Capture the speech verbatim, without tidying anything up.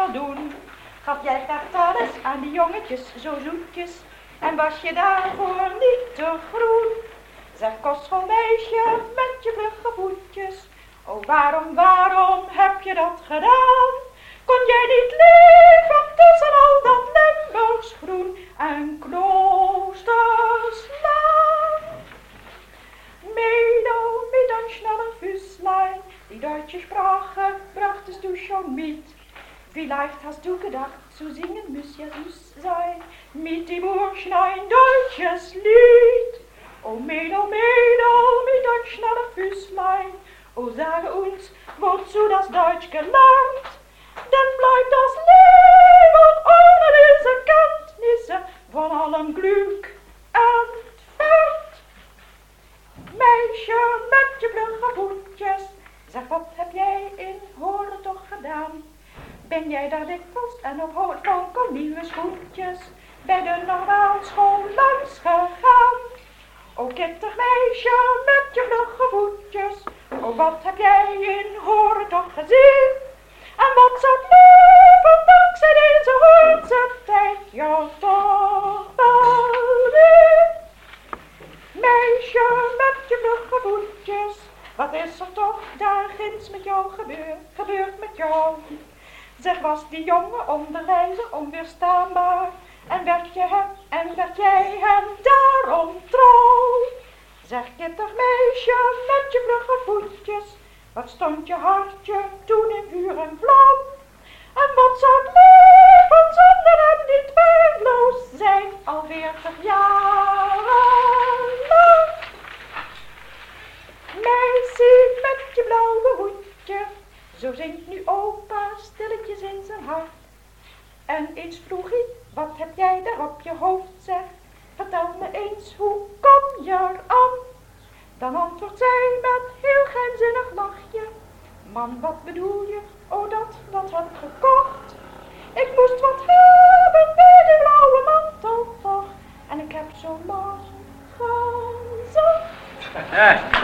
wel doen. Gaf jij graag tales aan die jongetjes, zo zoetjes, en was je daarvoor niet te groen? Zeg kostschoolmeisje met je vlugge voetjes, oh waarom, waarom heb je dat gedaan? Kon jij niet leven tussen al dat Limburgs groen en Kloosterslaan? Medo mit ein schneller Füßlein, die deutsche Sprache brachtest du schon mit. Vielleicht hast du gedacht, zu singen muss ja süß sein, mit dem Burschen ein deutsches Lied. Oh Medo, Medo mit ein schneller Füßlein, oh sage uns, wozu das Deutsch gelernt? Dann bleibt das Leben ohne diese Kenntnisse von allem Glück entfernt. Meisje met je vlugge voetjes, zeg wat heb jij in Hoorn toch gedaan? Ben jij daar dikwijls en op Hoorn nieuwe schoentjes bij de normaalschool langs gegaan? O kittig meisje met je vlugge voetjes, oh wat heb jij in Hoorn toch gezien? En wat zou het leven dankzij deze Hoornse tijd jou toch wel doen? Meisje met je vlugge voetjes, wat is er toch daar ginds met jou gebeurd, gebeurd met jou? Zeg, was die jongen onderwijzer onweerstaanbaar, en werd je hem, en werd jij hem daarom trouw? Zeg, kittig meisje met je vlugge voetjes, wat stond je hartje toen in vuur en vlam? En wat zou het leven zonder hem niet waardeloos zijn, al veertig jaren lang? Meisje met je blauwe hoedje, zo zingt nu opa stilletjes in zijn hart. En eens vroeg hij, wat heb jij daar op je hoofd, zeg? Vertel me eens, hoe kom je eraan? Dan antwoordt zij met heel geheimzinnig lachje. Man, wat bedoel je? Oh, dat, dat heb ik gekocht. Ik moest wat hebben bij die blauwe mantel toch. En ik heb zo lang gezocht.